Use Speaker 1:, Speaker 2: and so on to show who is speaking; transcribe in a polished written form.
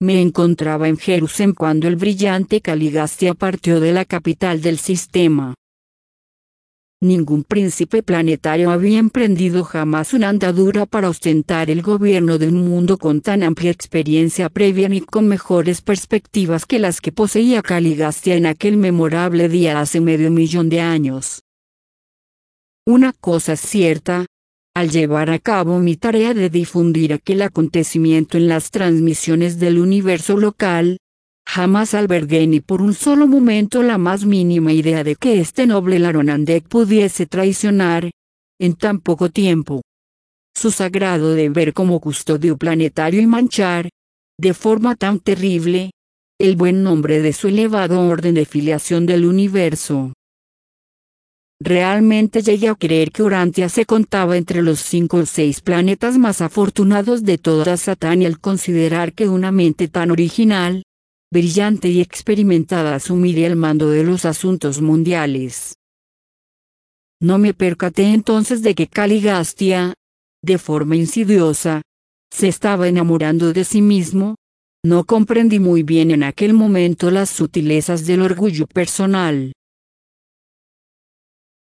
Speaker 1: Me encontraba en Jerusalén cuando el brillante Caligastia partió de la capital del sistema. Ningún príncipe planetario había emprendido jamás una andadura para ostentar el gobierno de un mundo con tan amplia experiencia previa ni con mejores perspectivas que las que poseía Caligastia en aquel memorable día hace 500.000 de años. Una cosa es cierta: al llevar a cabo mi tarea de difundir aquel acontecimiento en las transmisiones del universo local, jamás albergué ni por un solo momento la más mínima idea de que este noble Laronandek pudiese traicionar, en tan poco tiempo, su sagrado deber como custodio planetario y manchar, de forma tan terrible, el buen nombre de su elevado orden de filiación del universo. Realmente llegué a creer que Urantia se contaba entre los 5 o 6 planetas más afortunados de toda Satania al considerar que una mente tan original, brillante y experimentada asumiría el mando de los asuntos mundiales. No me percaté entonces de que Caligastia, de forma insidiosa, se estaba enamorando de sí mismo. No comprendí muy bien en aquel momento las sutilezas del orgullo personal.